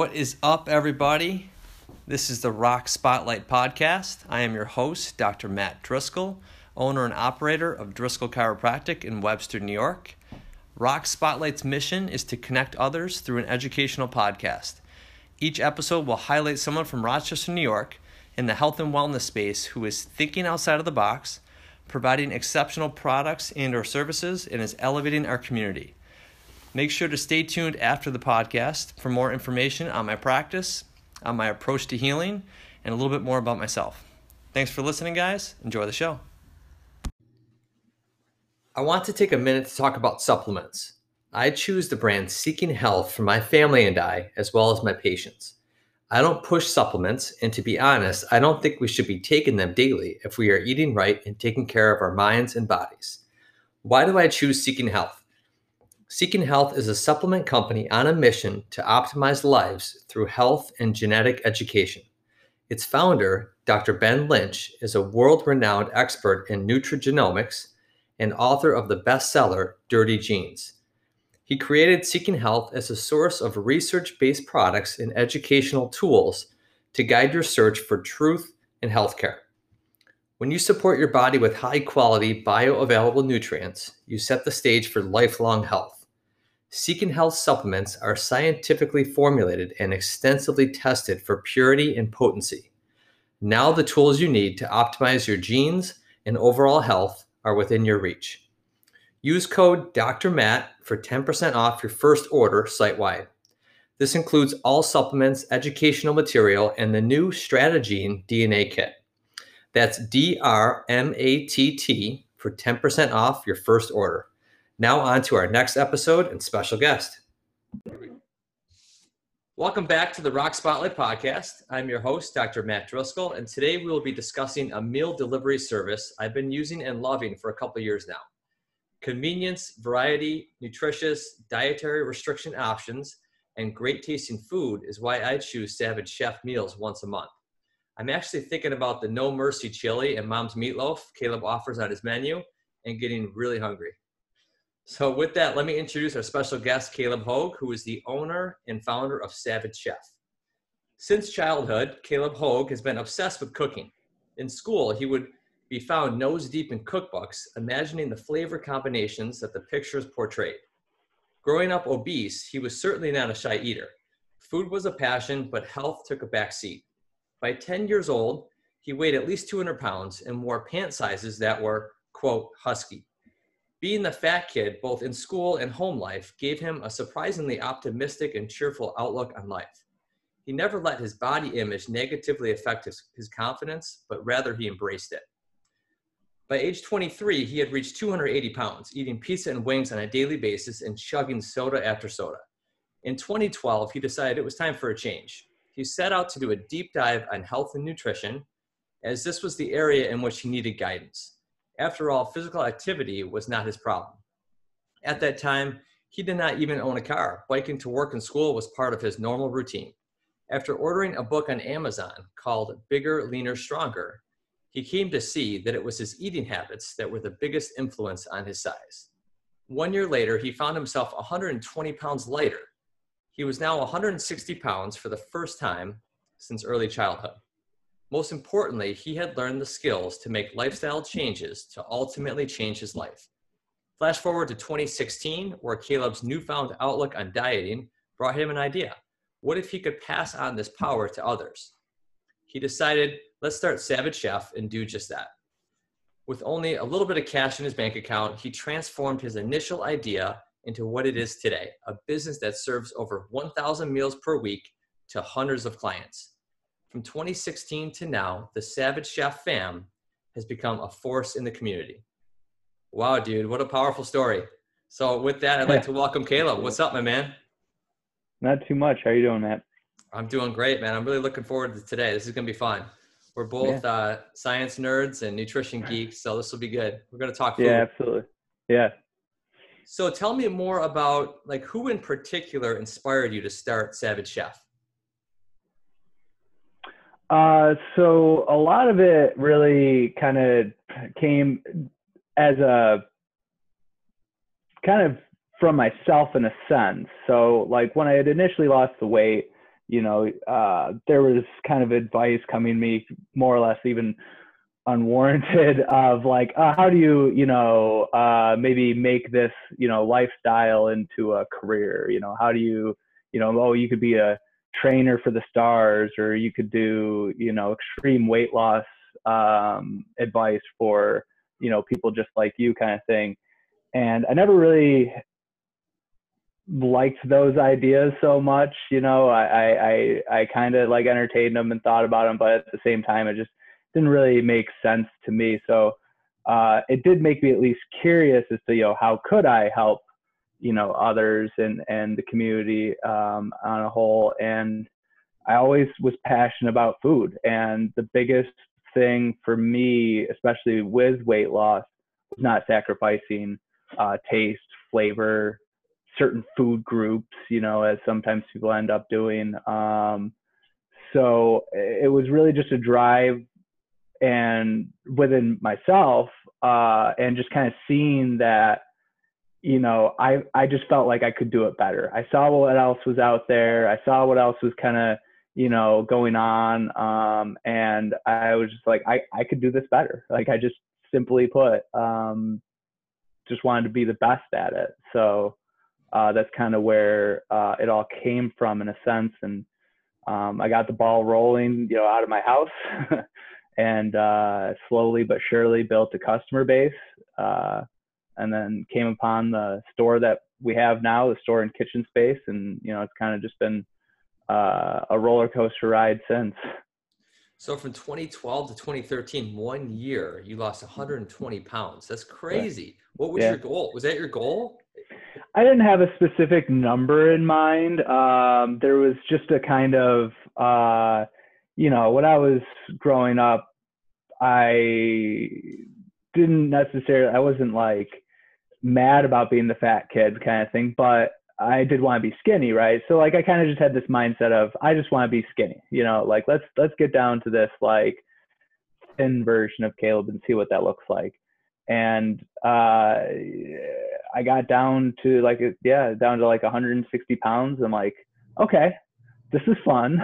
What is up, everybody? This is the Rock Spotlight Podcast. I am your host, Dr. Matt Driscoll, owner and operator of Driscoll Chiropractic in Webster, New York. Rock Spotlight's mission is to connect others through an educational podcast. Each episode will highlight someone from Rochester, New York, in the health and wellness space who is thinking outside of the box, providing exceptional products and/or services, and is elevating our community. Make sure to stay tuned after the podcast for more information on my practice, on my approach to healing, and a little bit more about myself. Thanks for listening, guys. Enjoy the show. I want to take a minute to talk about supplements. I choose the brand Seeking Health for my family and I, as well as my patients. I don't push supplements, and to be honest, I don't think we should be taking them daily if we are eating right and taking care of our minds and bodies. Why do I choose Seeking Health? Seeking Health is a supplement company on a mission to optimize lives through health and genetic education. Its founder, Dr. Ben Lynch, is a world-renowned expert in nutrigenomics and author of the bestseller, Dirty Genes. He created Seeking Health as a source of research-based products and educational tools to guide your search for truth in healthcare. When you support your body with high-quality, bioavailable nutrients, you set the stage for lifelong health. Seeking Health supplements are scientifically formulated and extensively tested for purity and potency. Now the tools you need to optimize your genes and overall health are within your reach. Use code Dr. Matt for 10% off your first order site-wide. This includes all supplements, educational material, and the new Stratagene DNA Kit. That's DRMATT for 10% off your first order. Now on to our next episode and special guest. Welcome back to the Rock Spotlight Podcast. I'm your host, Dr. Matt Driscoll, and today we will be discussing a meal delivery service I've been using and loving for a couple years now. Convenience, variety, nutritious, dietary restriction options, and great tasting food is why I choose Savage Chef meals once a month. I'm actually thinking about the No Mercy chili and Mom's meatloaf Caleb offers on his menu and getting really hungry. So with that, let me introduce our special guest, Caleb Hogue, who is the owner and founder of Savage Chef. Since childhood, Caleb Hogue has been obsessed with cooking. In school, he would be found nose deep in cookbooks, imagining the flavor combinations that the pictures portrayed. Growing up obese, he was certainly not a shy eater. Food was a passion, but health took a back seat. By 10 years old, he weighed at least 200 pounds and wore pant sizes that were, quote, husky. Being the fat kid, both in school and home life, gave him a surprisingly optimistic and cheerful outlook on life. He never let his body image negatively affect his confidence, but rather he embraced it. By age 23, he had reached 280 pounds, eating pizza and wings on a daily basis and chugging soda after soda. In 2012, he decided it was time for a change. He set out to do a deep dive on health and nutrition, as this was the area in which he needed guidance. After all, physical activity was not his problem. At that time, he did not even own a car. Biking to work and school was part of his normal routine. After ordering a book on Amazon called Bigger, Leaner, Stronger, he came to see that it was his eating habits that were the biggest influence on his size. 1 year later, he found himself 120 pounds lighter. He was now 160 pounds for the first time since early childhood. Most importantly, he had learned the skills to make lifestyle changes to ultimately change his life. Flash forward to 2016, where Caleb's newfound outlook on dieting brought him an idea. What if he could pass on this power to others? He decided, let's start Savage Chef and do just that. With only a little bit of cash in his bank account, he transformed his initial idea into what it is today, a business that serves over 1,000 meals per week to hundreds of clients. From 2016 to now, the Savage Chef fam has become a force in the community. Wow, dude, what a powerful story. So with that, I'd like to welcome Caleb. What's up, my man? Not too much. How are you doing, Matt? I'm doing great, man. I'm really looking forward to today. This is going to be fun. We're both science nerds and nutrition geeks, so this will be good. We're going to talk food. Yeah, absolutely. Yeah. So tell me more about, like, who in particular inspired you to start Savage Chef? So a lot of it really kind of came as a kind of from myself in a sense. So like when I had initially lost the weight, there was kind of advice coming to me more or less even unwarranted of like, how do you, maybe make this, lifestyle into a career? How do you, oh, you could be a trainer for the stars, or you could do, extreme weight loss advice for, people just like you kind of thing. And I never really liked those ideas so much. I kind of like entertained them and thought about them, but at the same time, it just didn't really make sense to me. So it did make me at least curious as to, how could I help, others and the community on a whole. And I always was passionate about food. And the biggest thing for me, especially with weight loss, was not sacrificing taste, flavor, certain food groups, as sometimes people end up doing. So it was really just a drive and within myself, and just kind of seeing that, I just felt like I could do it better. I saw what else was out there. I saw what else was kind of, going on. And I was just like, I could do this better. Like, I just simply put, just wanted to be the best at it. So that's kind of where it all came from in a sense. And I got the ball rolling, out of my house and slowly but surely built a customer base, and then came upon the store that we have now, the store and kitchen space. And, it's kind of just been a roller coaster ride since. So from 2012 to 2013, 1 year, you lost 120 pounds. That's crazy. What was your goal? Was that your goal? I didn't have a specific number in mind. There was just a kind of, when I was growing up, I wasn't like mad about being the fat kid kind of thing, but I did want to be skinny, right? So like I kind of just had this mindset of I just want to be skinny, like let's get down to this like thin version of Caleb and see what that looks like. And I got down to like 160 pounds. I'm like, okay, this is fun.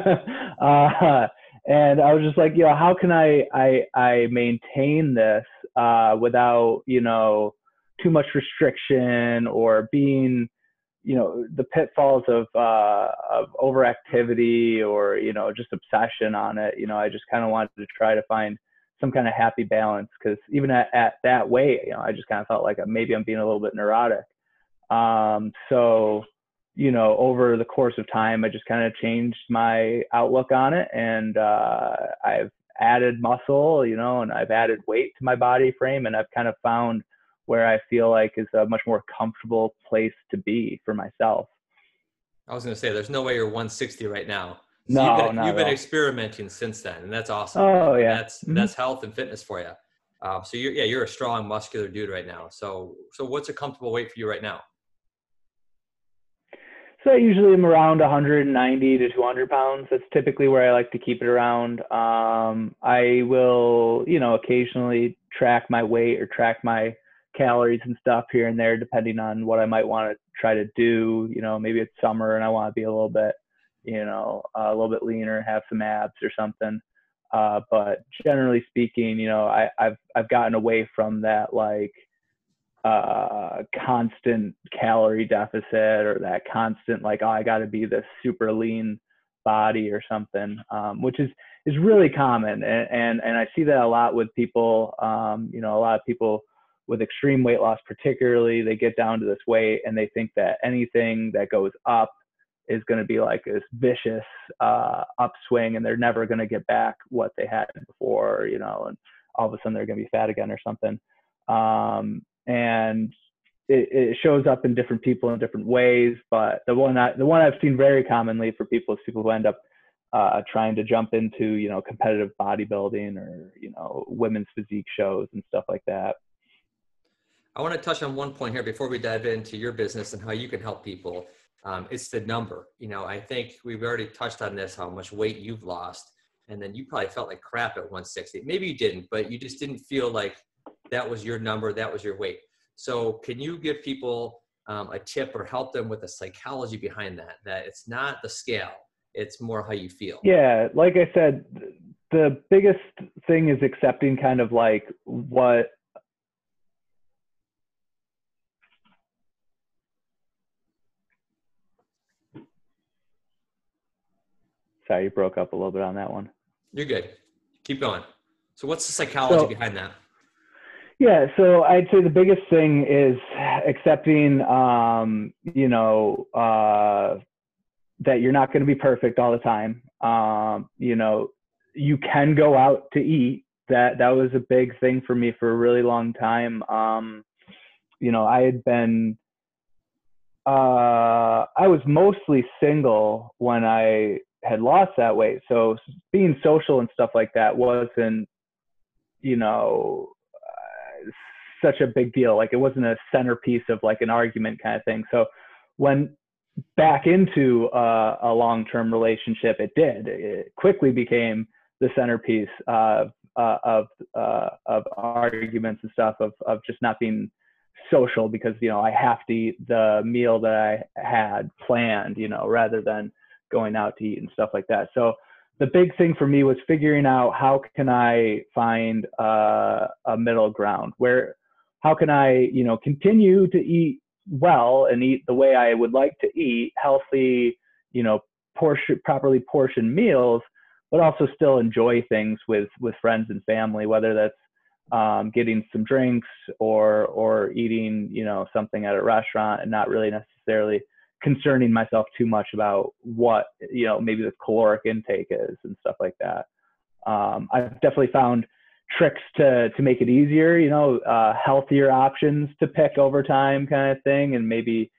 And I was just like, how can I maintain this without, too much restriction or being, the pitfalls of overactivity or, just obsession on it. I just kind of wanted to try to find some kind of happy balance, because even at that weight, I just kind of felt like maybe I'm being a little bit neurotic. So, over the course of time, I just kind of changed my outlook on it, and I've added muscle, and I've added weight to my body frame, and I've kind of found where I feel like is a much more comfortable place to be for myself. I was going to say, there's no way you're 160 right now. So you've been experimenting since then, and that's awesome. Oh yeah, that's health and fitness for you. So you're a strong, muscular dude right now. So what's a comfortable weight for you right now? So I usually am around 190 to 200 pounds. That's typically where I like to keep it around. I will, occasionally track my weight or track my calories and stuff here and there, depending on what I might want to try to do. Maybe it's summer and I want to be a little bit, a little bit leaner, have some abs or something. But generally speaking, I've gotten away from that like constant calorie deficit or that constant like, oh, I got to be this super lean body or something, which is really common. And I see that a lot with people, a lot of people with extreme weight loss, particularly, they get down to this weight and they think that anything that goes up is going to be like this vicious upswing, and they're never going to get back what they had before, and all of a sudden they're going to be fat again or something. And it shows up in different people in different ways. But the one I've seen very commonly for people is people who end up trying to jump into, competitive bodybuilding or, women's physique shows and stuff like that. I want to touch on one point here before we dive into your business and how you can help people. It's the number. I think we've already touched on this, how much weight you've lost. And then you probably felt like crap at 160. Maybe you didn't, but you just didn't feel like that was your number, that was your weight. So can you give people a tip or help them with the psychology behind that it's not the scale, It's more how you feel. Yeah. Like I said, the biggest thing is accepting kind of like what, sorry, you broke up a little bit on that one. You're good. Keep going. So what's the psychology So, behind that? yeah, so I'd say the biggest thing is accepting, that you're not going to be perfect all the time. You can go out to eat. That was a big thing for me for a really long time. I had been, I was mostly single when I had lost that weight. So being social and stuff like that wasn't, you know, such a big deal. Like it wasn't a centerpiece of like an argument kind of thing. So when back into a long-term relationship, it quickly became the centerpiece of arguments and stuff of just not being social because, I have to eat the meal that I had planned, rather than going out to eat and stuff like that. So the big thing for me was figuring out how can I find a middle ground how can I, continue to eat well and eat the way I would like to eat, healthy, properly portioned meals, but also still enjoy things with friends and family, whether that's getting some drinks or eating, something at a restaurant and not really necessarily concerning myself too much about what, maybe the caloric intake is and stuff like that. I've definitely found tricks to make it easier, healthier options to pick over time kind of thing. And maybe,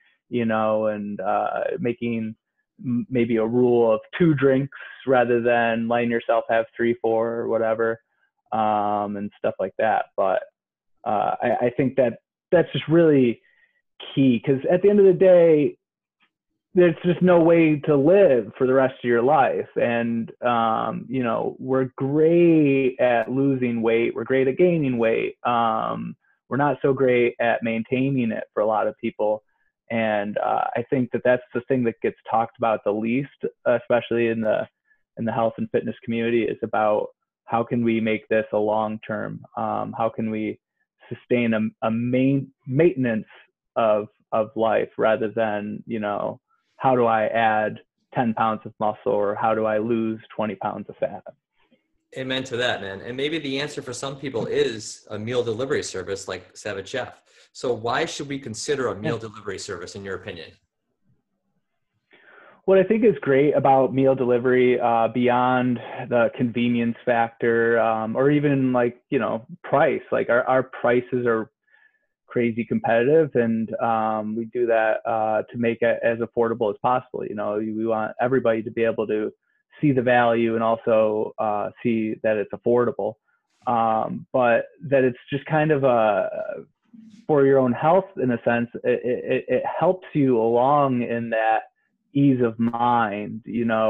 making maybe a rule of 2 drinks rather than letting yourself have 3, 4 or whatever, and stuff like that. But I think that's just really key because at the end of the day, there's just no way to live for the rest of your life. And, we're great at losing weight. We're great at gaining weight. We're not so great at maintaining it for a lot of people. And I think that's the thing that gets talked about the least, especially in the health and fitness community, is about how can we make this a long-term, how can we sustain a maintenance of life rather than, how do I add 10 pounds of muscle or how do I lose 20 pounds of fat? Amen to that, man. And maybe the answer for some people is a meal delivery service like Savage Chef. So why should we consider a meal delivery service in your opinion? What I think is great about meal delivery, beyond the convenience factor, or even like, price, like our prices are crazy competitive, and we do that to make it as affordable as possible. We want everybody to be able to see the value and also see that it's affordable, but that it's just kind of for your own health in a sense. It helps you along in that ease of mind.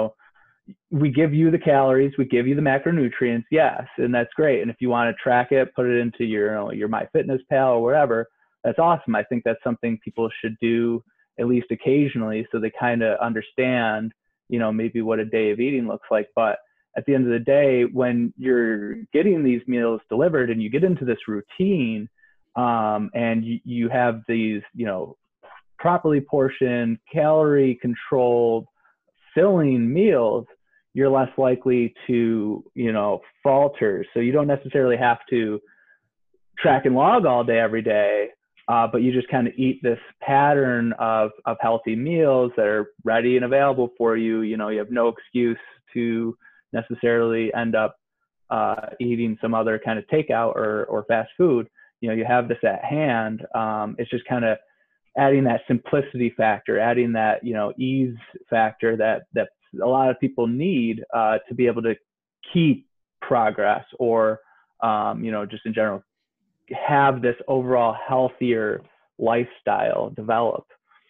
We give you the calories, we give you the macronutrients, yes, and that's great. And if you want to track it, put it into your MyFitnessPal or whatever, that's awesome. I think that's something people should do at least occasionally, so they kind of understand, maybe what a day of eating looks like. But at the end of the day, when you're getting these meals delivered and you get into this routine, and you have these, properly portioned, calorie controlled, filling meals, you're less likely to, falter. So you don't necessarily have to track and log all day, every day, but you just kind of eat this pattern of healthy meals that are ready and available for you. You have no excuse to necessarily end up eating some other kind of takeout or fast food. You have this at hand. It's just kind of adding that simplicity factor, adding that, ease factor that a lot of people need to be able to keep progress or, just in general, have this overall healthier lifestyle develop.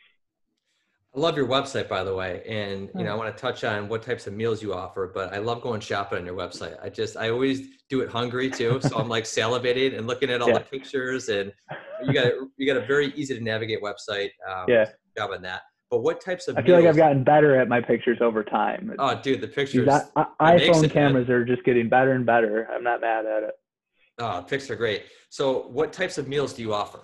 I love your website, by the way. And, I want to touch on what types of meals you offer, but I love going shopping on your website. I always do it hungry too. So I'm like salivating and looking at all the pictures, and you got a very easy to navigate website. Job on that. But what types of I feel like I've meals? gotten better at my pictures over time. Oh, dude, the These pictures, it makes iPhone it, man. cameras are just getting better and better. I'm not mad at it. Oh, pics are great. So what types of meals do you offer?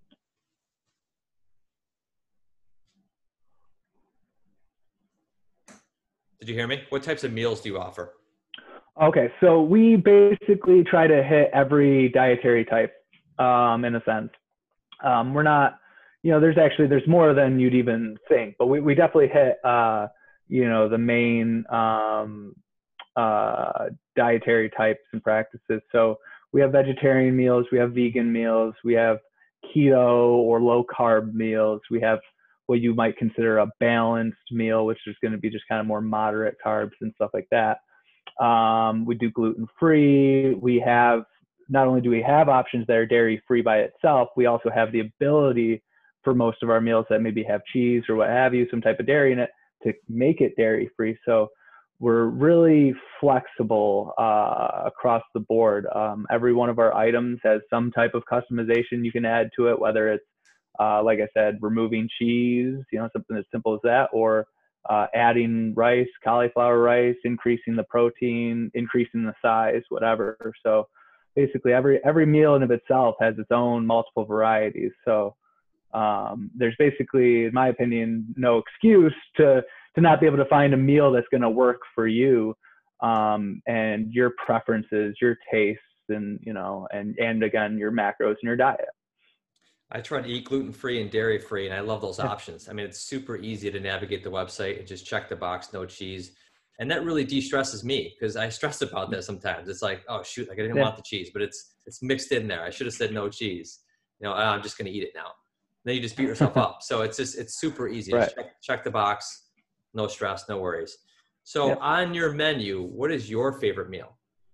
Did you hear me? What types of meals do you offer? Okay, so we basically try to hit every dietary type, in a sense. We're not, there's more than you'd even think, but we definitely hit, the main dietary types and practices. So we have vegetarian meals, we have vegan meals, we have keto or low carb meals, we have what you might consider a balanced meal, which is going to be just kind of more moderate carbs and stuff like that. We do gluten free. We have, not only do we have options that are dairy free by itself, we also have the ability for most of our meals that maybe have cheese or what have you, some type of dairy in it, to make it dairy free. So we're really flexible across the board. Every one of our items has some type of customization you can add to it, whether it's, like I said, removing cheese, something as simple as that, or adding rice, cauliflower rice, increasing the protein, increasing the size, whatever. So basically every meal in of itself has its own multiple varieties. So there's basically, in my opinion, no excuse to not be able to find a meal that's going to work for you, and your preferences, your tastes, and and again, your macros and your diet. I try to eat gluten-free and dairy-free, and I love those options. I mean, it's super easy to navigate the website and just check the box, no cheese. And that really de-stresses me because I stress about that sometimes. It's like, oh shoot, like I didn't Yeah, want the cheese, but it's mixed in there. I should have said no cheese. I'm just gonna eat it now. Then you just beat yourself up. So it's super easy. right. Just check the box, no stress, no worries. So Yep. on your menu, what is your favorite meal?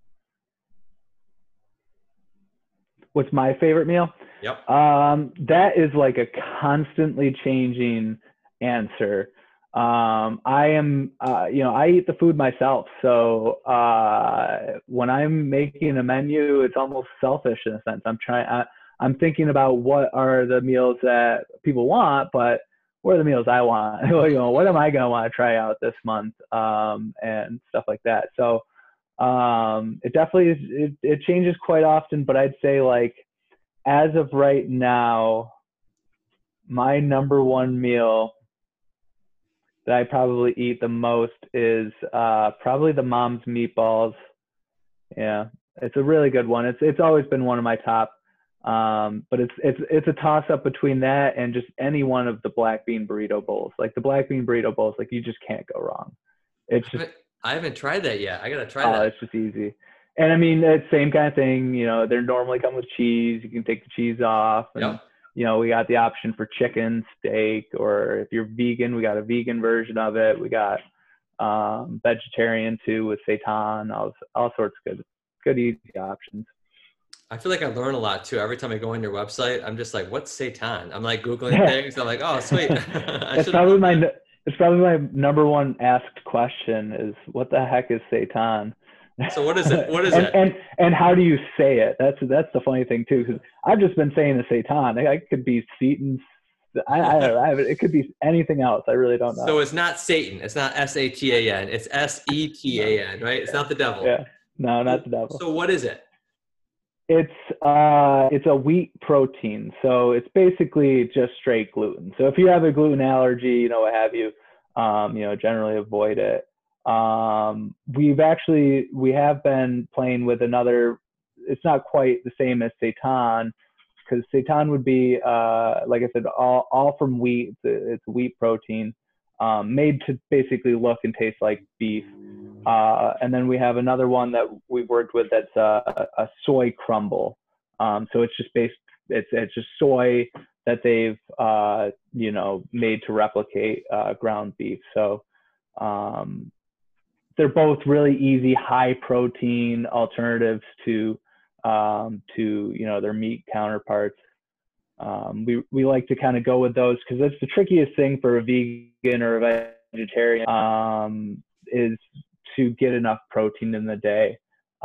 What's my favorite meal? Yep. That is like a constantly changing answer. I am, I eat the food myself. So when I'm making a menu, it's almost selfish in a sense. I'm thinking about what are the meals that people want, but what are the meals I want? What am I going to want to try out this month? And stuff like that. So it definitely is, it changes quite often, but I'd say like, as of right now, my number one meal that I probably eat the most is probably the mom's meatballs. Yeah, it's a really good one. It's always been one of my top, but it's a toss up between that and just any one of the black bean burrito bowls. Like the black bean burrito bowls, like you just can't go wrong. It's just I haven't tried that yet. I gotta try that. it's just easy. And I mean, it's same kind of thing. They normally come with cheese. You can take the cheese off, and Yep. we got the option for chicken, steak, or if you're vegan, we got a vegan version of it. We got vegetarian too with seitan, all sorts of good easy options. I feel like I learn a lot too. Every time I go on your website, I'm just like, what's seitan? I'm like Googling Yeah, things. I'm like, oh, sweet. I it's should have known probably my that. it's probably my number one asked question is what the heck is seitan? So what is it? What is and it? and how do you say it? That's the funny thing too, because I've just been saying the seitan. I could be Seton. I don't know. It could be anything else. I really don't So know. it's not Satan. It's not Satan. It's No. Setan, right? It's Yeah. not the devil. Yeah. No, not the devil. So what is it? It's a wheat protein, so it's basically just straight gluten. So if you have a gluten allergy, what have you, generally avoid it. We have been playing with another. It's not quite the same as seitan, because seitan would be, like I said, all from wheat. It's wheat protein, made to basically look and taste like beef. And then we have another one that we've worked with that's a soy crumble. So it's just it's just soy that they've made to replicate ground beef. So they're both really easy, high protein alternatives to their meat counterparts. We like to kind of go with those because that's the trickiest thing for a vegan or a vegetarian, is to get enough protein in the day.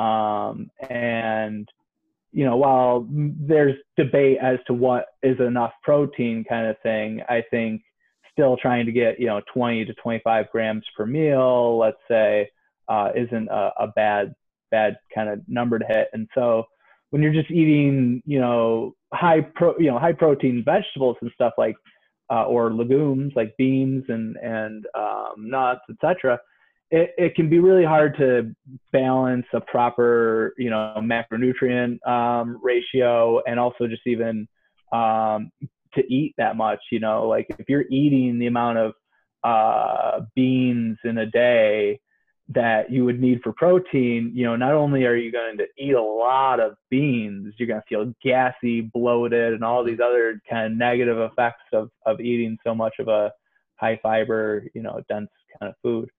And while there's debate as to what is enough protein kind of thing, I think still trying to get, 20 to 25 grams per meal, let's say, isn't a bad kind of number to hit. And so when you're just eating, high protein vegetables and stuff like, or legumes like beans and nuts, etc., it can be really hard to balance a proper, macronutrient ratio, and also just even to eat that much. Like if you're eating the amount of beans in a day that you would need for protein, not only are you going to eat a lot of beans, you're going to feel gassy, bloated, and all these other kind of negative effects of eating so much of a high fiber, dense kind of food.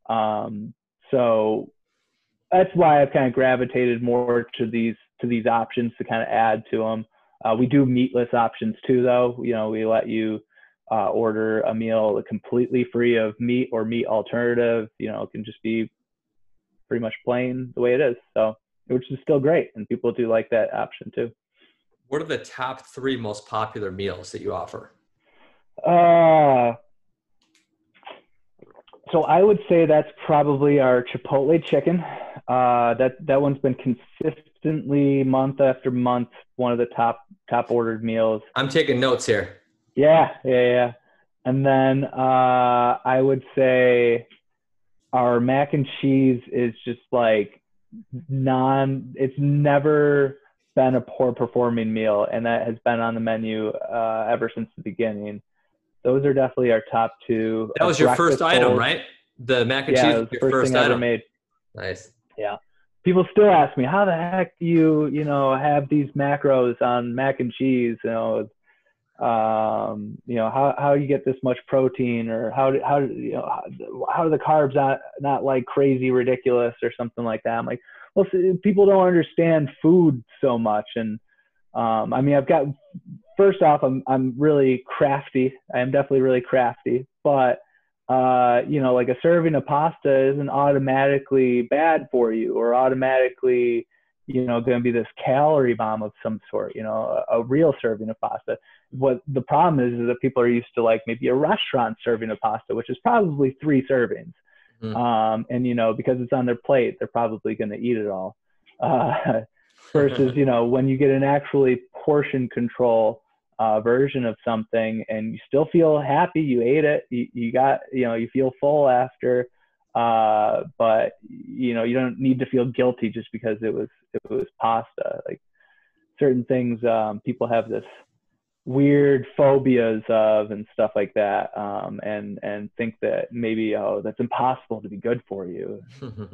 So that's why I've kind of gravitated more to these options to kind of add to them. We do meatless options too, though. We let you order a meal completely free of meat or meat alternative. It can just be pretty much plain the way it is. So, which is still great. And people do like that option too. What are the top 3 most popular meals that you offer? So I would say that's probably our Chipotle chicken. That one's been consistently month after month one of the top ordered meals. I'm taking notes here. Yeah. And then I would say our mac and cheese is just like it's never been a poor performing meal, and that has been on the menu ever since the beginning. Those are definitely our top 2. That was your first item, right? The mac and cheese was your first thing I ever made. Nice. Yeah. People still ask me, how the heck do you, have these macros on mac and cheese? How you get this much protein, or how do the carbs not like crazy ridiculous or something like that? I'm like, well, people don't understand food so much. And first off, I'm really crafty. I am definitely really crafty, but like a serving of pasta isn't automatically bad for you, or automatically, going to be this calorie bomb of some sort, a real serving of pasta. What the problem is that people are used to like maybe a restaurant serving of pasta, which is probably 3 servings. And, because it's on their plate, they're probably going to eat it all. Versus, when you get an actually portion control version of something and you still feel happy, you ate it, you got, you feel full after, but you don't need to feel guilty just because it was pasta. Like certain things, people have this weird phobias of and stuff like that, and think that maybe, that's impossible to be good for you.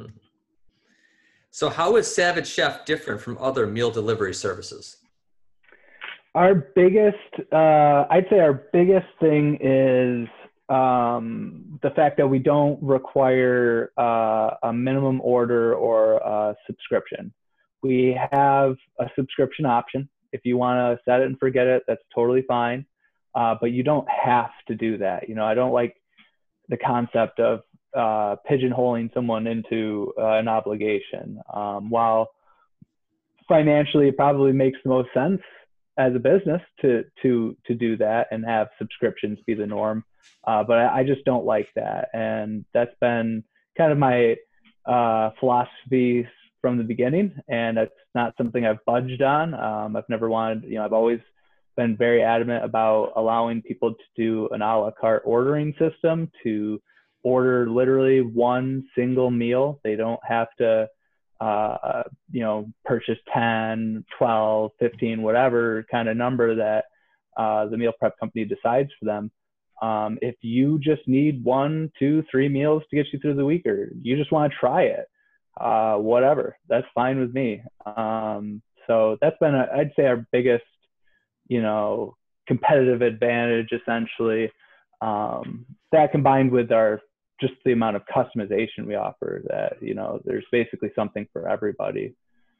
So how is Savage Chef different from other meal delivery services? Our biggest, I'd say our biggest thing is the fact that we don't require a minimum order or a subscription. We have a subscription option. If you want to set it and forget it, that's totally fine. But you don't have to do that. I don't like the concept of pigeonholing someone into an obligation. While financially it probably makes the most sense as a business to do that and have subscriptions be the norm. But I just don't like that. And that's been kind of my philosophy from the beginning. And it's not something I've budged on. I've never wanted, I've always been very adamant about allowing people to do an a la carte ordering system, to order literally one single meal. They don't have to purchase 10, 12, 15, whatever kind of number that the meal prep company decides for them. If you just need 1, 2, 3 meals to get you through the week, or you just want to try it, whatever, that's fine with me. So that's been, I'd say, our biggest, competitive advantage, essentially. That combined with just the amount of customization we offer, that, there's basically something for everybody.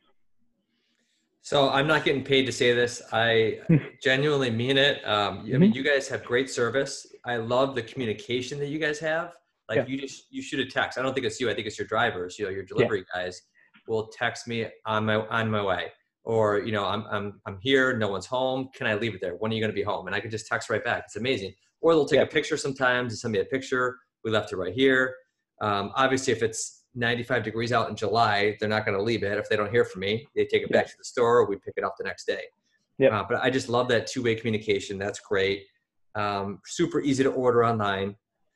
So I'm not getting paid to say this. I genuinely mean it. I mean, you guys have great service. I love the communication that you guys have. Like, you shoot a text. I don't think it's you. I think it's your drivers, your delivery guys will text me on my way, or, I'm here, no one's home. Can I leave it there? When are you going to be home? And I can just text right back. It's amazing. Or they'll take a picture sometimes and send me a picture. We left it right here. Obviously, if it's 95 degrees out in July, they're not going to leave it. If they don't hear from me, they take it back to the store. We pick it up the next day. But I just love that two-way communication. That's great. Super easy to order online.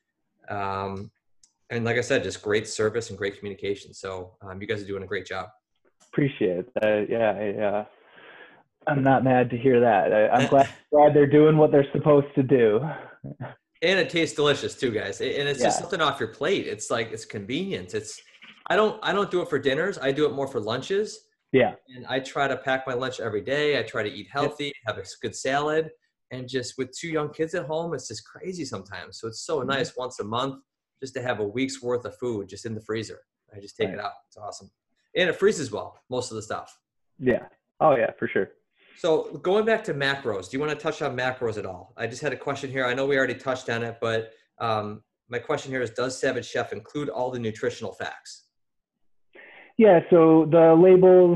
And like I said, just great service and great communication. So you guys are doing a great job. Appreciate that. I'm not mad to hear that. I'm glad they're doing what they're supposed to do. And it tastes delicious too, guys. And it's just something off your plate. It's like, it's convenience. I don't do it for dinners. I do it more for lunches. Yeah. And I try to pack my lunch every day. I try to eat healthy, have a good salad. And just with two young kids at home, it's just crazy sometimes. So it's so nice once a month just to have a week's worth of food just in the freezer. I just take it out. It's awesome. And it freezes well, most of the stuff. Yeah. Oh yeah, for sure. So going back to macros, do you want to touch on macros at all? I just had a question here. I know we already touched on it, but my question here is, does Savage Chef include all the nutritional facts? Yeah, so the labels,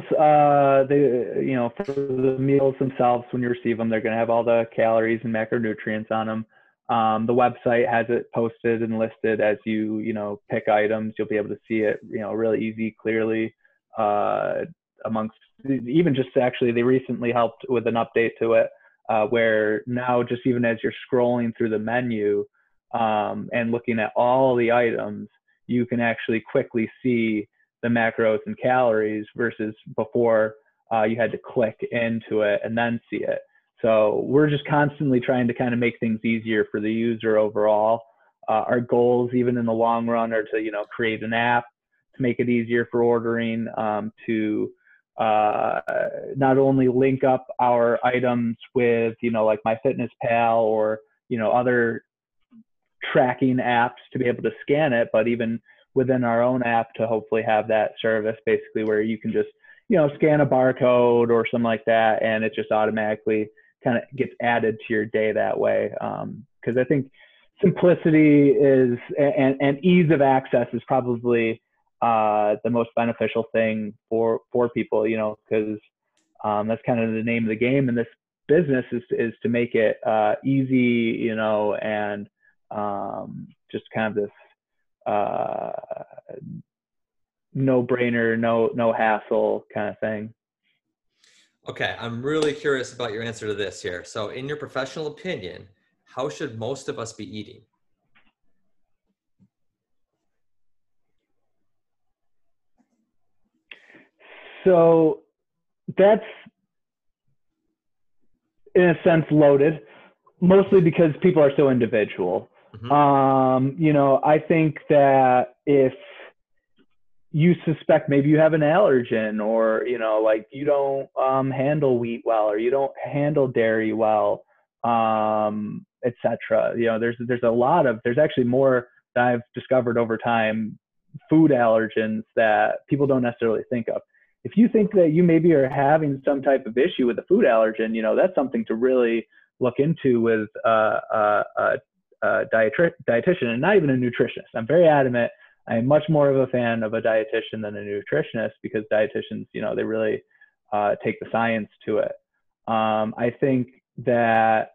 for the meals themselves, when you receive them, they're going to have all the calories and macronutrients on them. The website has it posted and listed as you pick items. You'll be able to see it, really easy, clearly, amongst even just actually, they recently helped with an update to it, where now just even as you're scrolling through the menu and looking at all the items, you can actually quickly see the macros and calories versus before you had to click into it and then see it. So we're just constantly trying to kind of make things easier for the user overall. Our goals, even in the long run, are to, create an app to make it easier for ordering, to not only link up our items with, like MyFitnessPal or, other tracking apps to be able to scan it, but even within our own app to hopefully have that service basically where you can just, scan a barcode or something like that, and it just automatically kind of gets added to your day that way. Because I think simplicity is and ease of access is probably the most beneficial thing for people, because that's kind of the name of the game in this business is to make it easy, and just kind of this no-brainer, no hassle kind of thing. Okay, I'm really curious about your answer to this here. So in your professional opinion, how should most of us be eating? So that's, in a sense, loaded, mostly because people are so individual. I think that if you suspect maybe you have an allergen, or, like you don't handle wheat well, or you don't handle dairy well, etc. There's actually more that I've discovered over time, food allergens that people don't necessarily think of. If you think that you maybe are having some type of issue with a food allergen, that's something to really look into with a dietitian, and not even a nutritionist. I'm very adamant. I'm much more of a fan of a dietitian than a nutritionist, because dietitians, they really take the science to it. I think that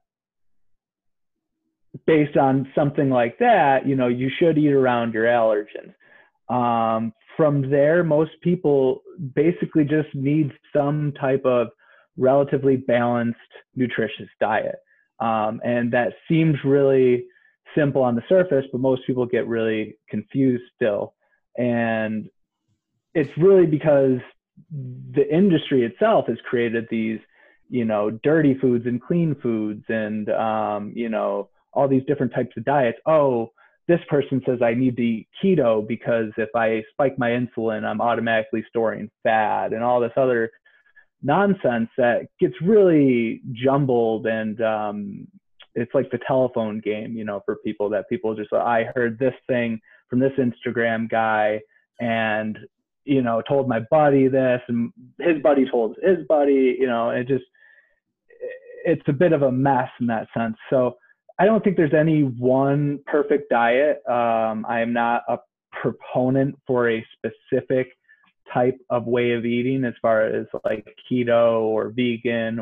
based on something like that, you should eat around your allergens. From there, most people basically just need some type of relatively balanced, nutritious diet. And that seems really simple on the surface, but most people get really confused still. And it's really because the industry itself has created these, dirty foods and clean foods and, all these different types of diets. Oh, this person says I need to eat keto because if I spike my insulin, I'm automatically storing fat, and all this other nonsense that gets really jumbled. And it's like the telephone game, for people, that people just, I heard this thing from this Instagram guy and, told my buddy this, and his buddy told his buddy, it's a bit of a mess in that sense. So I don't think there's any one perfect diet. I am not a proponent for a specific type of way of eating as far as like keto or vegan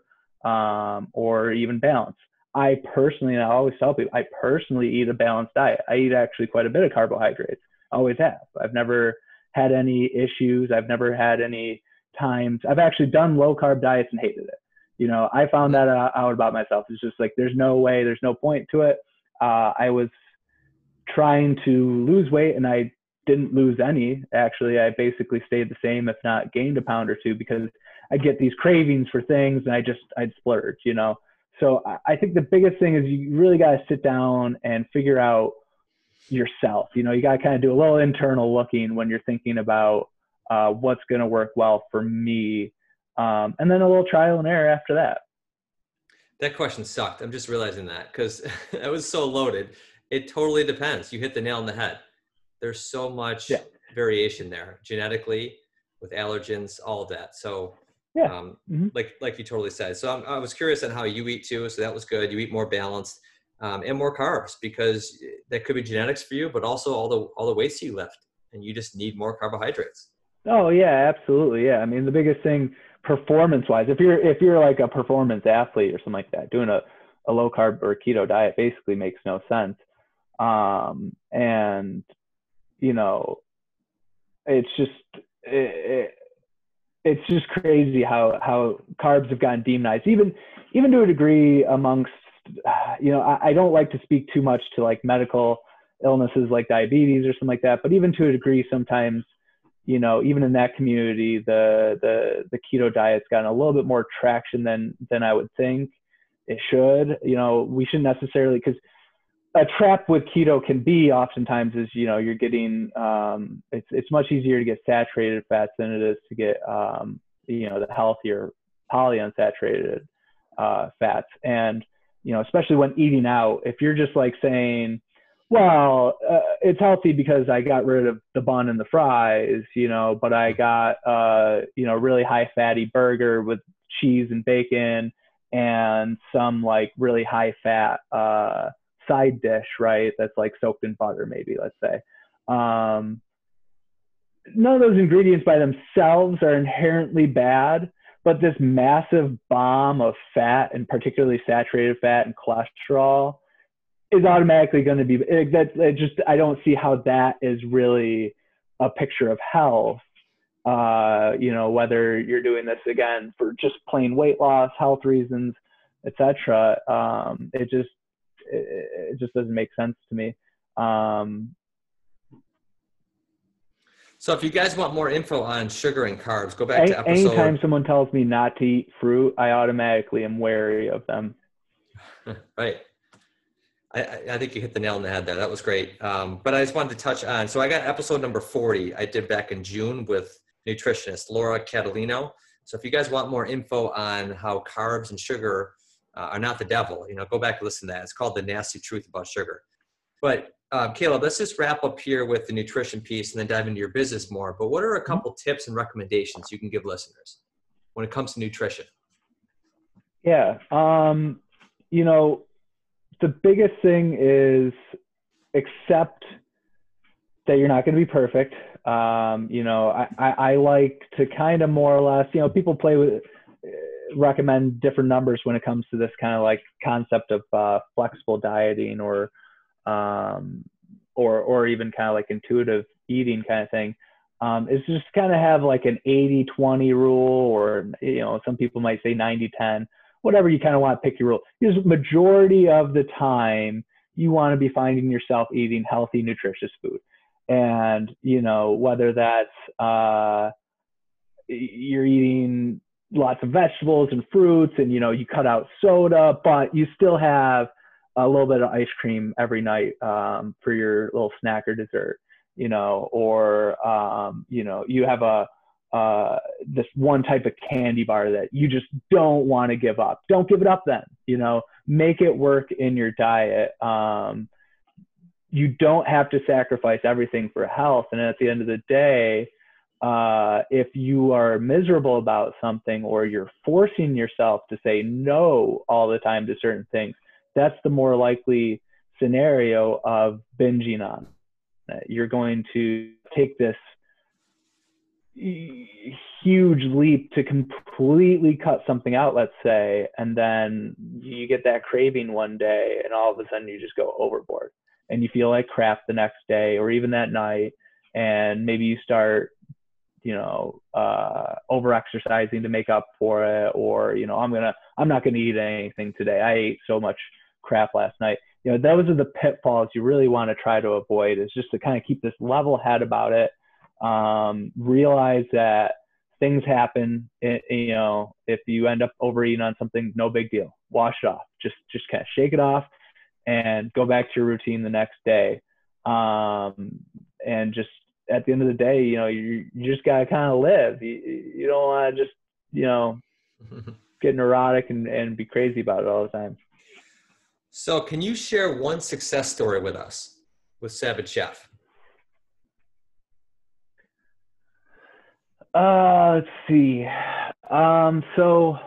or even balanced. I personally, and I always tell people, I personally eat a balanced diet. I eat actually quite a bit of carbohydrates. Always have. I've never had any issues. I've never had any times. I've actually done low carb diets and hated it. I found that out about myself. It's just like, there's no way, there's no point to it. I was trying to lose weight and I didn't lose any. Actually, I basically stayed the same, if not gained a pound or two, because I get these cravings for things and I'd splurge, So I think the biggest thing is you really got to sit down and figure out yourself. You got to kind of do a little internal looking when you're thinking about what's going to work well for me. And then a little trial and error after that. That question sucked. I'm just realizing that because that was so loaded. It totally depends. You hit the nail on the head. There's so much variation there genetically with allergens, all of that. So like you totally said. So I was curious on how you eat too. So that was good. You eat more balanced and more carbs because that could be genetics for you, but also all the weights you lift and you just need more carbohydrates. Oh yeah, absolutely. Yeah. I mean, the biggest thing performance wise, if you're like a performance athlete or something like that, doing a low carb or keto diet basically makes no sense. And it's just crazy how carbs have gotten demonized, even to a degree amongst, I don't like to speak too much to like medical illnesses like diabetes or something like that, but even to a degree, sometimes, even in that community, the keto diet's gotten a little bit more traction than I would think it should. We shouldn't necessarily, because a trap with keto can be oftentimes is, you're getting, it's much easier to get saturated fats than it is to get, the healthier polyunsaturated fats. And, especially when eating out, if you're just like saying, well, it's healthy because I got rid of the bun and the fries, but I got, really high fatty burger with cheese and bacon and some like really high fat, side dish, right? That's like soaked in butter, maybe, let's say. None of those ingredients by themselves are inherently bad, but this massive bomb of fat and particularly saturated fat and cholesterol is automatically going to be I don't see how that is really a picture of health. Whether you're doing this again for just plain weight loss, health reasons, etc. It just doesn't make sense to me. So if you guys want more info on sugar and carbs, go back to episode. Anytime someone tells me not to eat fruit, I automatically am wary of them. Right. I think you hit the nail on the head there. That was great. But I just wanted to touch on, so I got episode number 40 I did back in June with nutritionist Laura Catalino. So if you guys want more info on how carbs and sugar are not the devil, go back and listen to that. It's called The Nasty Truth About Sugar. But Caleb, let's just wrap up here with the nutrition piece and then dive into your business more. But what are a couple tips and recommendations you can give listeners when it comes to nutrition? Yeah. The biggest thing is accept that you're not going to be perfect. I like to kind of more or less, people play with, recommend different numbers when it comes to this kind of like concept of flexible dieting or even kind of like intuitive eating kind of thing. It's just kind of have like an 80-20 rule, or, some people might say 90-10. Whatever you kind of want to pick your rule. Because majority of the time you want to be finding yourself eating healthy, nutritious food. And, whether that's you're eating lots of vegetables and fruits and, you cut out soda, but you still have a little bit of ice cream every night for your little snack or dessert, or, you have this one type of candy bar that you just don't want to give up. Don't give it up then, make it work in your diet. You don't have to sacrifice everything for health. And at the end of the day, if you are miserable about something or you're forcing yourself to say no all the time to certain things, that's the more likely scenario of binging on it. You're going to take this huge leap to completely cut something out, let's say, and then you get that craving one day and all of a sudden you just go overboard and you feel like crap the next day or even that night, and maybe you start over exercising to make up for it, or I'm not gonna eat anything today, I ate so much crap last night. Those are the pitfalls you really want to try to avoid, is just to kind of keep this level head about it. Realize that things happen. If you end up overeating on something, no big deal. Wash it off. Just kind of shake it off and go back to your routine the next day. And just at the end of the day, you just gotta kind of live. You don't want to just get neurotic and be crazy about it all the time. So can you share one success story with us with Savage Chef? Let's see. So,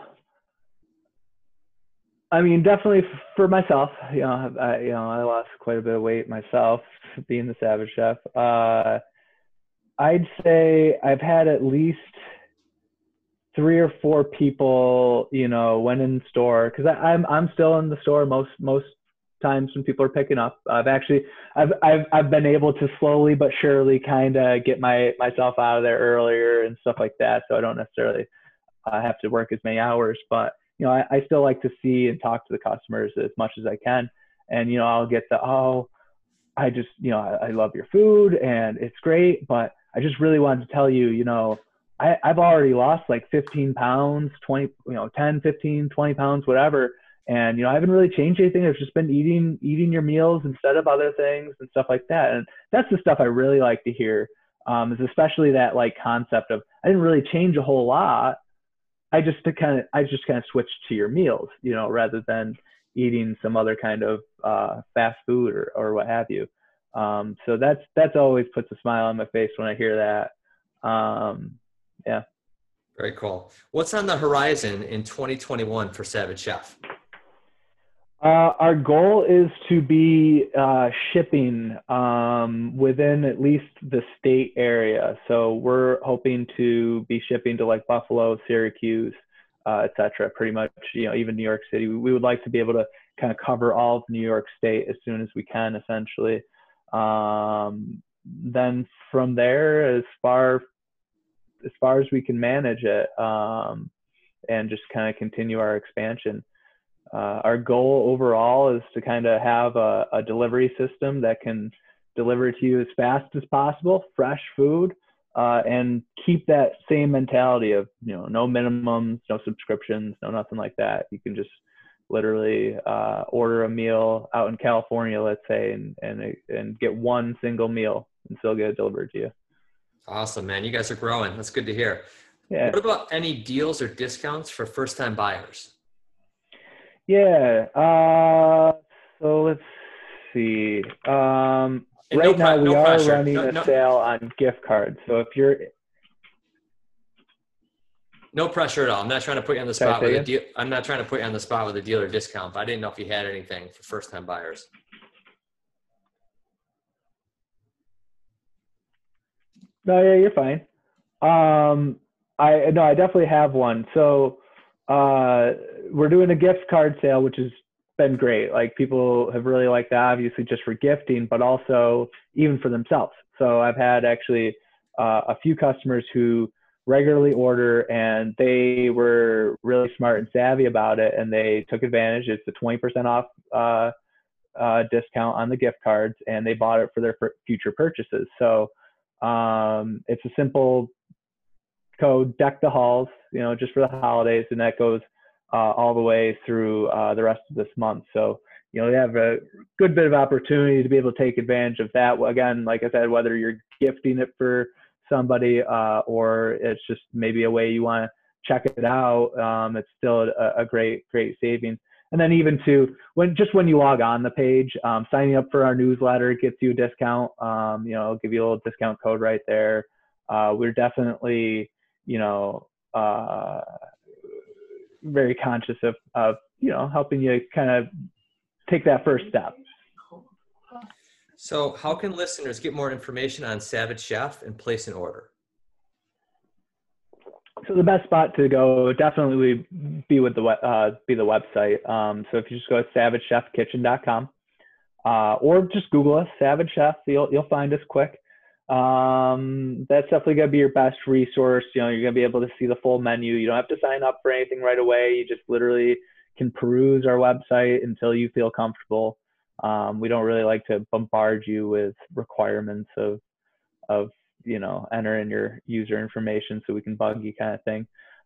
I mean, definitely for myself, I lost quite a bit of weight myself being the Savage Chef. I'd say I've had at least 3 or 4 people, went in the store, because I'm still in the store most times when people are picking up. I've been able to slowly but surely kind of get myself out of there earlier and stuff like that, so I don't necessarily have to work as many hours. But I still like to see and talk to the customers as much as I can, and I'll get I just I love your food and it's great, but I just really wanted to tell you, I've already lost like 15 pounds, 20, 10, 15, 20 pounds, whatever. And, I haven't really changed anything. I've just been eating your meals instead of other things and stuff like that. And that's the stuff I really like to hear, is especially that like concept of, I didn't really change a whole lot. I just kind of switched to your meals, rather than eating some other kind of fast food or what have you. So that's always puts a smile on my face when I hear that. Yeah. Very cool. What's on the horizon in 2021 for Savage Chef? Our goal is to be shipping within at least the state area. So we're hoping to be shipping to like Buffalo, Syracuse, et cetera, pretty much, even New York City. We would like to be able to kind of cover all of New York State as soon as we can, essentially. Then from there, as far as we can manage it, and just kind of continue our expansion. Our goal overall is to kind of have a delivery system that can deliver to you as fast as possible, fresh food, and keep that same mentality of, no minimums, no subscriptions, no nothing like that. You can just literally order a meal out in California, let's say, and get one single meal and still get it delivered to you. Awesome, man. You guys are growing. That's good to hear. Yeah. What about any deals or discounts for first-time buyers? Yeah. So let's see. Right now we are running a sale on gift cards. So if you're... No pressure at all. I'm not trying to put you on the spot with a deal. I'm not trying to put you on the spot with a deal or discount, but I didn't know if you had anything for first-time buyers. No, yeah, you're fine. I definitely have one. So we're doing a gift card sale, which has been great. Like, people have really liked that, obviously just for gifting, but also even for themselves. So I've had actually a few customers who regularly order, and they were really smart and savvy about it, and they took advantage. It's a 20% off discount on the gift cards, and they bought it for their future purchases. So it's a simple code, Deck the Halls, just for the holidays, and that goes all the way through the rest of this month. So they have a good bit of opportunity to be able to take advantage of that. Again, like I said, whether you're gifting it for somebody or it's just maybe a way you want to check it out, it's still a great savings. And then even when you log on the page, signing up for our newsletter gets you a discount. It'll give you a little discount code right there. We're definitely, very conscious of helping you kind of take that first step. So how can listeners get more information on Savage Chef and place an order? So the best spot to go definitely be with the website. So if you just go to savagechefkitchen.com, or just Google us, Savage Chef, you'll find us quick. That's definitely gonna be your best resource. You know, you're gonna be able to see the full menu. You don't have to sign up for anything right away. You just literally can peruse our website until you feel comfortable. We don't really like to bombard you with requirements of enter in your user information so we can bug you kind of thing.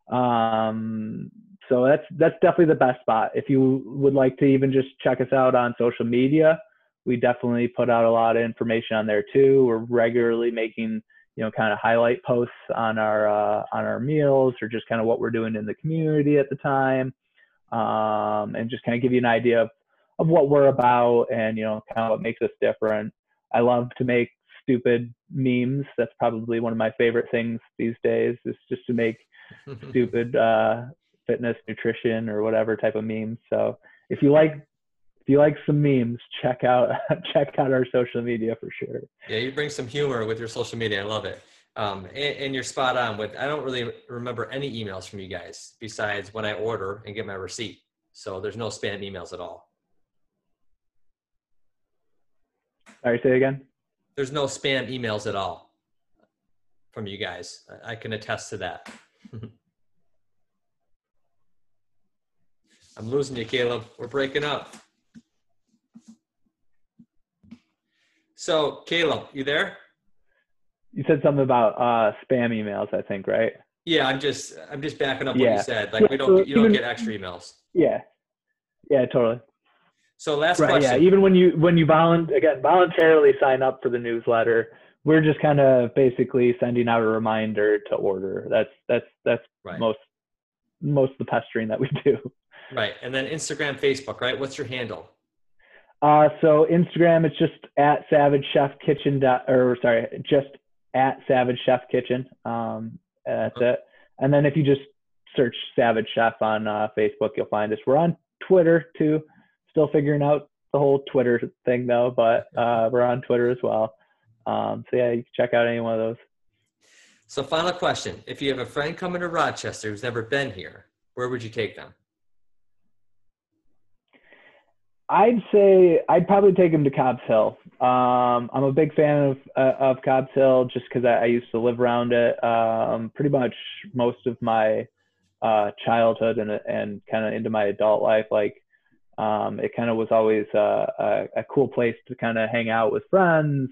So that's definitely the best spot. If you would like to even just check us out on social media, we definitely put out a lot of information on there too. We're regularly making, kind of highlight posts on our meals, or just kind of what we're doing in the community at the time. And just kind of give you an idea of what we're about, and, kind of what makes us different. I love to make stupid memes. That's probably one of my favorite things these days, is just to make stupid fitness, nutrition, or whatever type of memes. So if you like some memes, check out our social media for sure. Yeah, you bring some humor with your social media. I love it. And you're spot on with, I don't really remember any emails from you guys besides when I order and get my receipt. So there's no spam emails at all. Sorry, say it again. There's no spam emails at all from you guys. I can attest to that. I'm losing you, Caleb. We're breaking up. So, Caleb, you there? You said something about spam emails, I think, right? Yeah, I'm just backing up what you said. Like, you don't get extra emails. Yeah, totally. So last question. Yeah, even when you voluntarily sign up for the newsletter, we're just kind of basically sending out a reminder to order. That's right. most of the pestering that we do. Right. And then Instagram, Facebook, right? What's your handle? So Instagram, it's just at Savage Chef Kitchen just at Savage Chef Kitchen. That's it. And then if you just search Savage Chef on Facebook, you'll find us. We're on Twitter too. Still figuring out the whole Twitter thing though, but we're on Twitter as well. So yeah, you can check out any one of those. So final question. If you have a friend coming to Rochester who's never been here, where would you take them? I'd say I'd probably take them to Cobb's Hill. I'm a big fan of Cobb's Hill just because I used to live around it pretty much most of my childhood and kind of into my adult life. Like it kind of was always a cool place to kind of hang out with friends.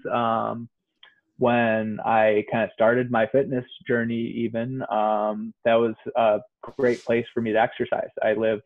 When I kind of started my fitness journey even, that was a great place for me to exercise. I lived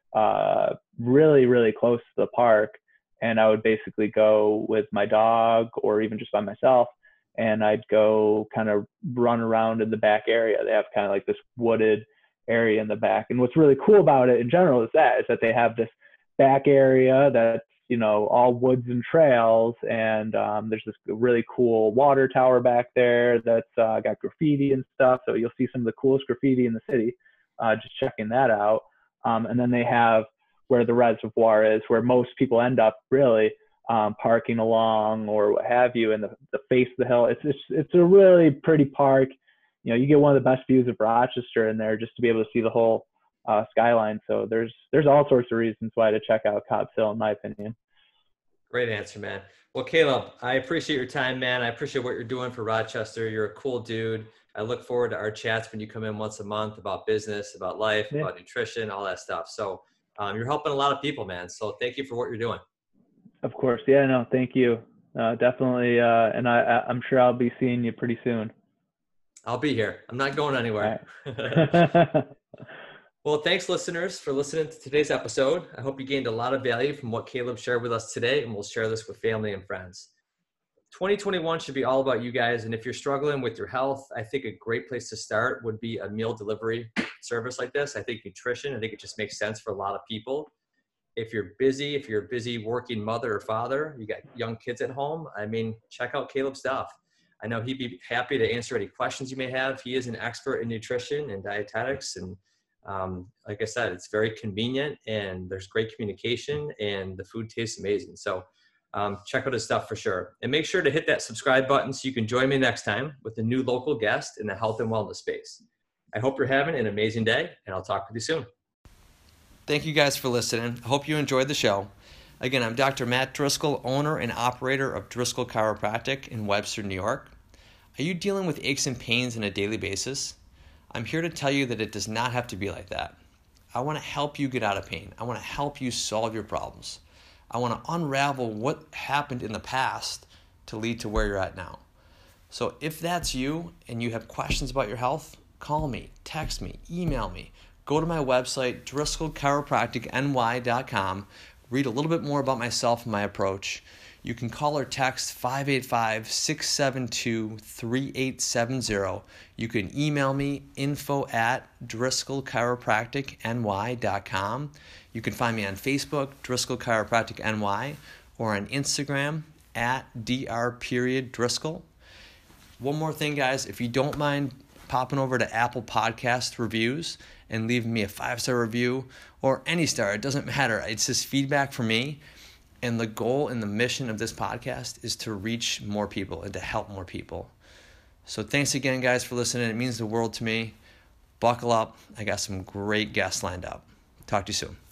really, really close to the park, and I would basically go with my dog or even just by myself, and I'd go kind of run around in the back area. They have kind of like this wooded area in the back. And what's really cool about it in general is that they have this back area that's, all woods and trails. And there's this really cool water tower back there that's got graffiti and stuff. So you'll see some of the coolest graffiti in the city, just checking that out. And then they have where the reservoir is, where most people end up really parking along or what have you, in the face of the hill. It's a really pretty park. You get one of the best views of Rochester in there, just to be able to see the whole skyline. So there's all sorts of reasons why to check out Cobb's Hill, in my opinion. Great answer, man. Well, Caleb, I appreciate your time, man. I appreciate what you're doing for Rochester. You're a cool dude. I look forward to our chats when you come in once a month about business, about life, about nutrition, all that stuff. So you're helping a lot of people, man. So thank you for what you're doing. Of course. Yeah, no, thank you. Definitely. And I'm sure I'll be seeing you pretty soon. I'll be here. I'm not going anywhere. Right. Well, thanks, listeners, for listening to today's episode. I hope you gained a lot of value from what Caleb shared with us today, and we'll share this with family and friends. 2021 should be all about you guys. And if you're struggling with your health, I think a great place to start would be a meal delivery service like this. I think nutrition, I think it just makes sense for a lot of people. If you're a busy working mother or father, you got young kids at home, check out Caleb's stuff. I know he'd be happy to answer any questions you may have. He is an expert in nutrition and dietetics. And like I said, it's very convenient and there's great communication and the food tastes amazing. So check out his stuff for sure. And make sure to hit that subscribe button so you can join me next time with a new local guest in the health and wellness space. I hope you're having an amazing day, and I'll talk with you soon. Thank you guys for listening. I hope you enjoyed the show. Again, I'm Dr. Matt Driscoll, owner and operator of Driscoll Chiropractic in Webster, New York. Are you dealing with aches and pains on a daily basis? I'm here to tell you that it does not have to be like that. I want to help you get out of pain. I want to help you solve your problems. I want to unravel what happened in the past to lead to where you're at now. So if that's you and you have questions about your health, call me, text me, email me. Go to my website, DriscollChiropracticNY.com. Read a little bit more about myself and my approach. You can call or text 585-672-3870. You can email me, info@DriscollChiropracticNY.com. You can find me on Facebook, Driscoll Chiropractic NY, or on Instagram @Dr.Driscoll. One more thing, guys, if you don't mind popping over to Apple Podcast reviews and leaving me a 5-star review or any star, it doesn't matter. It's just feedback for me. And the goal and the mission of this podcast is to reach more people and to help more people. So thanks again, guys, for listening. It means the world to me. Buckle up. I got some great guests lined up. Talk to you soon.